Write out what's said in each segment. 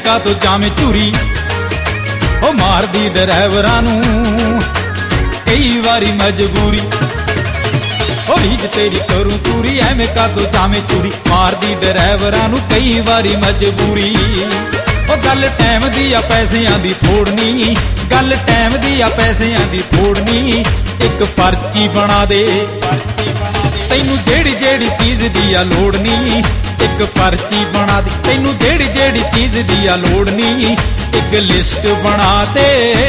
ਕਾ ਤੋ ਜਾਵੇਂ ਚੂਰੀ ਉਹ ਮਾਰਦੀ ਡਰਾਈਵਰਾਂ ਨੂੰ ਕਈ ਵਾਰੀ ਮਜਬੂਰੀ ਉਹ ਰੀਝ ਤੇਰੀ ਕਰੂ ਪੂਰੀ ਐਵੇਂ ਕਾ ਤੋ ਜਾਵੇਂ ਚੂਰੀ ਮਾਰਦੀ ਡਰਾਈਵਰਾਂ ਨੂੰ ਕਈ ਵਾਰੀ ਮਜਬੂਰੀ ਉਹ ਗੱਲ ਟਾਈਮ ਦੀ ਆ ਪੈਸਿਆਂ ਦੀ ਥੋੜਨੀ ਗੱਲ ਟਾਈਮ ਦੀ ਆ ਪੈਸਿਆਂ ਦੀ ਥੋੜਨੀ ਇੱਕ ਪਰਚੀ ਬਣਾ ਦੇ ਤੈਨੂੰ ਜਿਹੜੀ ਜਿਹੜੀ ਚੀਜ਼ ਦੀ ਆ ਲੋੜ ਨੀ ਇੱਕ ਪਰਚੀ ਬਣਾ ਦੇ ਤੈਨੂੰ ਜਿਹੜੀ ਜਿਹੜੀ ਚੀਜ਼ ਦੀ ਆ ਲੋੜ ਨੀ ਇੱਕ ਲਿਸਟ ਬਣਾ ਦੇ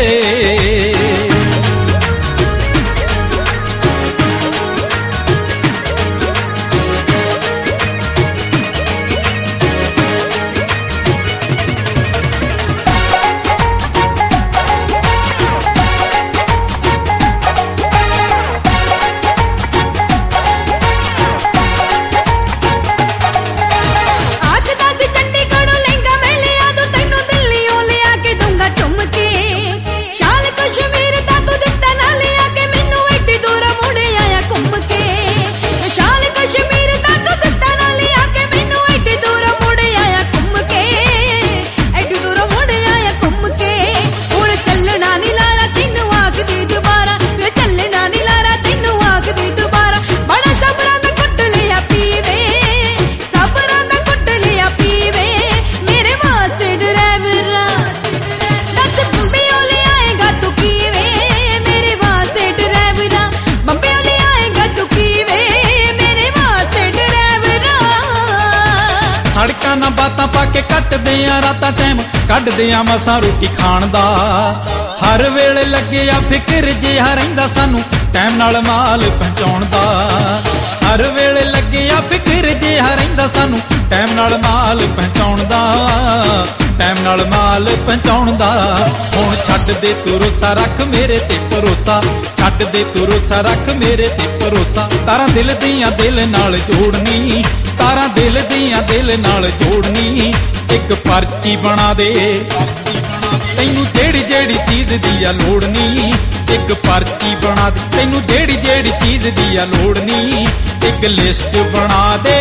ਸੜਕਾਂ ਨਾ ਬਾਤਾਂ ਪਾ ਕੇ ਕੱਟਦੇ ਆ ਰਾਤਾਂ ਟਾਈਮ ਕੱਢਦੇ ਆ ਮਸਾਂ ਰੋਟੀ ਖਾਣ ਦਾ ਹਰ ਵੇਲੇ ਲੱਗੇ ਆ ਫਿਕਰ ਜਿਹਾ ਰਹਿੰਦਾ ਸਾਨੂੰ ਟਾਈਮ ਨਾਲ ਮਾਲ ਪਹੁੰਚਾਉਣ ਦਾ ਹਰ ਵੇਲੇ ਲੱਗੇ ਆ ਫਿਕਰ ਜਿਹਾ ਰਹਿੰਦਾ ਸਾਨੂੰ ਟਾਈਮ ਨਾਲ ਮਾਲ ਪਹੁੰਚਾਉਣ ਦਾ ਟਾਈਮ ਨਾਲ ਮਾਲ ਪਹੁੰਚਾਉਣ ਦਾ ਹੁਣ ਛੱਡ ਦੇ ਤੂੰ ਰੋਸਾ ਰੱਖ ਮੇਰੇ ਤੇ ਭਰੋਸਾ ਛੱਡ ਦੇ ਤੂੰ ਰੋਸਾ ਰੱਖ ਮੇਰੇ ਤੇ ਭਰੋਸਾ ਤਾਰਾਂ ਦਿਲ ਦੀਆਂ ਦਿਲ ਨਾਲ ਜੋੜਨੀ ਤਾਰਾਂ ਦਿਲ ਦੀਆਂ ਦਿਲ ਨਾਲ ਜੋੜਨੀ ਇੱਕ ਪਰਚੀ ਬਣਾ ਦੇ ਤੈਨੂੰ ਜਿਹੜੀ ਜਿਹੜੀ ਚੀਜ਼ ਦੀ ਆ ਲੋੜ ਨੀ ਇੱਕ ਪਰਚੀ ਬਣਾ ਦੇ ਤੈਨੂੰ ਜਿਹੜੀ ਜਿਹੜੀ ਚੀਜ਼ ਦੀ ਆ ਲੋੜ ਨੀ ਇੱਕ ਲਿਸਟ ਬਣਾ ਦੇ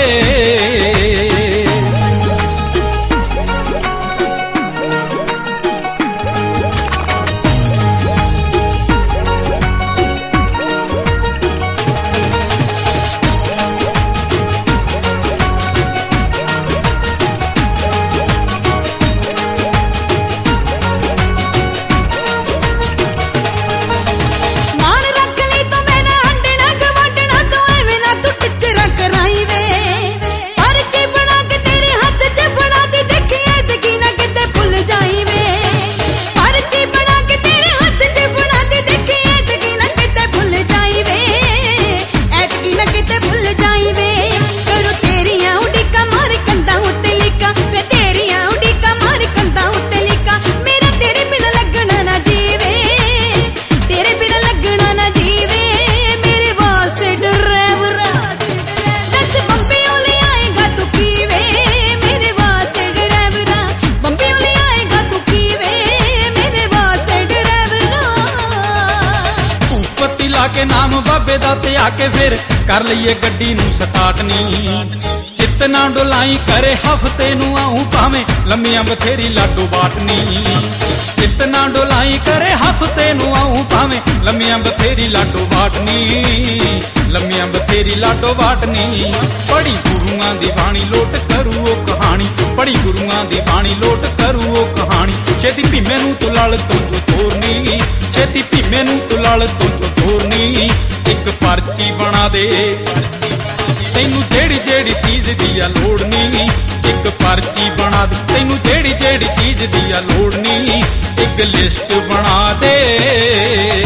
ਕੇ ਨਾਮ ਬਾਬੇ ਦਾ ਤੇ ਆ ਕੇ ਫਿਰ ਕਰ ਲਈਏ ਗੱਡੀ ਨੂੰ ਸਟਾਰਟ ਨੀ ਚਿੱਤ ਨਾ ਡੁਲਾਈ ਕਰੇ ਹਫਤੇ ਨੂੰ ਆਉਂ ਭਾਵੇਂ ਲੰਮੀਆਂ ਬਥੇਰੀ ਲਾਡੋ ਬਾਟਨੀ ਚਿੱਤ ਨਾ ਡੁਲਾਈ ਕਰੇ ਹਫਤੇ ਨੂੰ ਆਉਂ ਭਾਵੇਂ ਲੰਮੀਆਂ ਬਥੇਰੀ ਲਾਡੋ ਬਾਟਨੀ ਲੰਮੀਆਂ ਬਥੇਰੀ ਲਾਡੋ ਬਾਟਨੀ ਪੜੀ ਗੁਰੂਆਂ ਦੀ ਬਾਣੀ ਲੋਟ ਕਰੂ ਉਹ ਕਹਾਣੀ ਪੜੀ ਗੁਰੂਆਂ ਦੀ ਬਾਣੀ ਲੋਟ ਕਰੂ ਉਹ ਕਹਾਣੀ ਛੇਤੀ ਭੀਮੇ ਨੂੰ ਤੂੰ ਲਲ ਤੋਂ ਜੋ ਤੋਰਨੀ ਛੇਤੀ ਭੀਮੇ ਨੂੰ ਤੂੰ ਲਲ ਤੋਂ ਜੋ ਤੋਰਨੀ ਇੱਕ ਪਰਚੀ ਬਣਾ ਦੇ ਤੈਨੂੰ ਜਿਹੜੀ ਜਿਹੜੀ ਚੀਜ਼ ਦੀ ਆ ਲੋੜ ਨੀ ਇੱਕ ਪਰਚੀ ਬਣਾ ਦੇ ਤੈਨੂੰ ਜਿਹੜੀ ਜਿਹੜੀ ਚੀਜ਼ ਦੀ ਆ ਲੋੜ ਨੀ ਇੱਕ ਲਿਸਟ ਬਣਾ ਦੇ